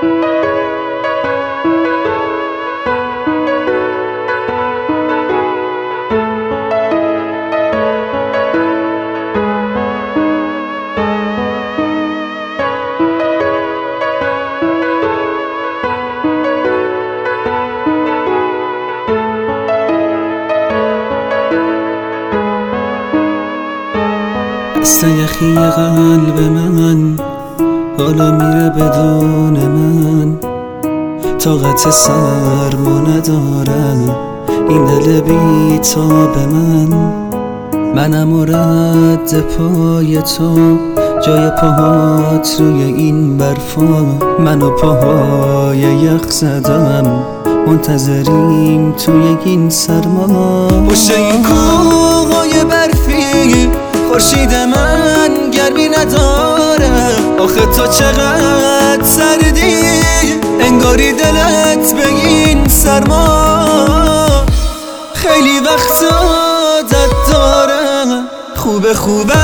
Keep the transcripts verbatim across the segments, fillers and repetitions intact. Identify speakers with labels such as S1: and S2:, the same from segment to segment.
S1: سیخی قلب من حالا میره بدون من، طاقت سرما ندارم این دل بی‌تاب من. منم و رد پای تو، جای پاهات روی این برفا، من و پاهای یخ زدم منتظریم توی این سرما. پشت این کوههای برفی خورشید من گرمی نداره، آخه تو چقدر سردی انگاری دلت به این سرما. خیلی وقت عادت دارم خوب خوبم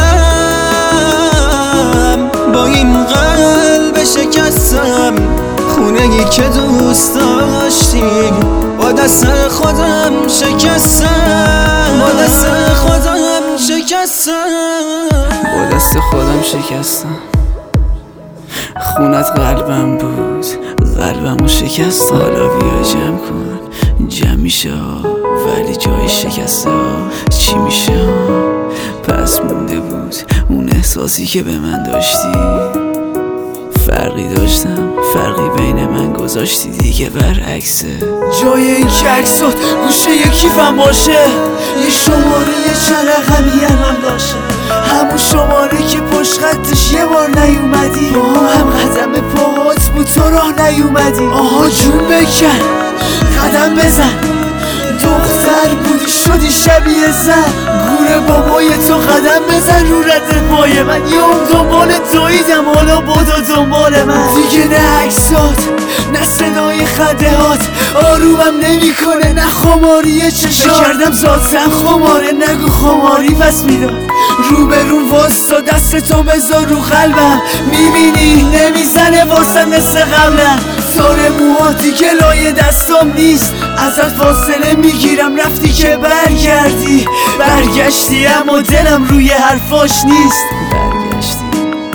S1: با این قلب شکستم، خونگی که دوست داشتی با دست خودم شکستم، با دست خودم شکستم،
S2: با دست خودم شکستم. خونت قلبم بود، قلبمو شکست. حالا بیا جمع کن، جمع میشه ولی جای شکسته چی میشه؟ پس مونده بود اون احساسی که به من داشتی. فرقی داشتم، فرقی بین من گذاشتی دیگه برعکسه.
S3: جای این که عکسات گوشه یکیفم باشه، یه شماره یه چند رقمی هم باشه، همون شماره که پشت خطش یه بار نیومدی، با هم قدم پاهات بود تو راه نیومدی. آها جون بکن قدم بزن، دختر بودی شدی شبیه زن، گوره بابای تو قدم بزن رو رد پای من. یه اون دنبال دویدم حالا بودو دنبال من دیگه، نه عکسات نه صدای خنده هات آرومم نمی کنه، نه خماری چشات کردم ذاتم خماره نگو خماری پس میداد. رو به رو واستا دست تو بذار رو قلبم، میبینی نمیزنه واسه مثل قبلم. سار موها دیگه لای دستام نیست، ازت فاصله میگیرم رفتی که برگردی. برگشتی اما دلم روی حرفاش نیست.
S2: برگشتی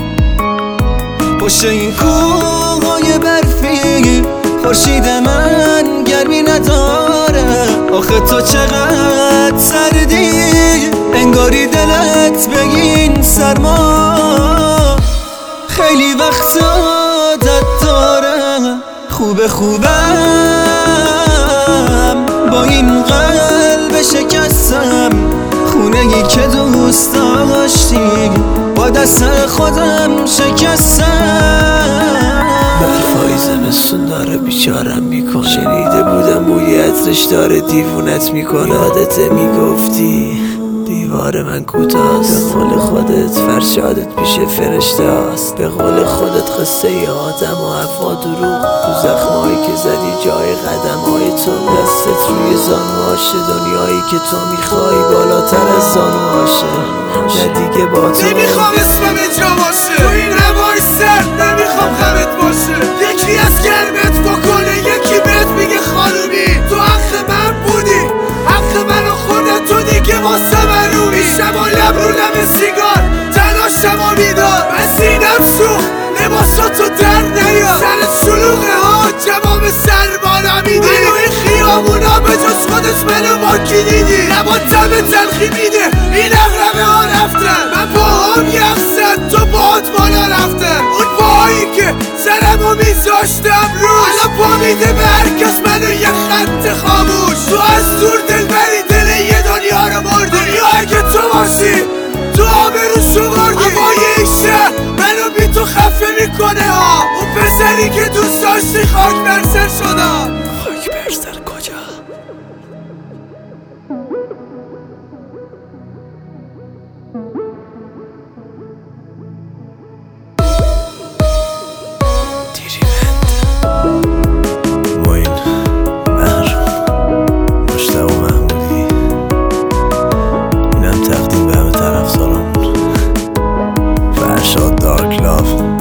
S1: پشت این کوههای برفی خورشید من گرمی نداره، آخه تو چقدر سردی انگاری دلت به این سرما. خیلی وقت عادت دارم خوب خوبم با این قلب شکستم، خونگی که دوست داشتی با دست خودم شکستم.
S3: برفای زمستون داره بیچارم میکن، شنیده بودم بوی عطرش داره دیوونت میکنه. یادت میگفتی دیوار من کوتاست، به قول خودت فرشادت پیش فرشته هست، به قول خودت قصه ی آدم و حوا دروغ. تو زخمایی که زدی جای قدم های تو، دستت روی زانوهاشه، دنیایی که تو میخوای بالاتر از زانوهاشه. نه دیگه با تو
S4: نمیخوام اسمم اجرا باشه، تو این هوای سرد نمیخوام غمت باشه. یکی از گرمت بکنه یکی بهت میگه خانومی، تو حق من بودی، حق من و خودت تو دیگه واسه من رومی. شبا لب رو لب سیگار تلاشم و میدار، من سینم سوخت لباساتو در نیار. سرت شلوغه ها جواب سربانا میده، اینو این خیامونا به جز خودت منو با کی دیدی؟ لبا دم تلخی میده این اغربه ها رفتن، من باهام یخ زد تو باهات بالا رفتن. اون باهایی که سرمو میذاشتم روش الان پا میده به هرکس منو یه خط خاموش. تو از دور دل بری دل یه دنیا رو مردی، دنیا اگه تو باشی تو آبرو شمردی. هوای این شهر منو بی تو خفه میکنه ها، اون پسری که دوست داشتی خاک برسر شدم.
S3: خاک برسر کجا؟
S5: Dark love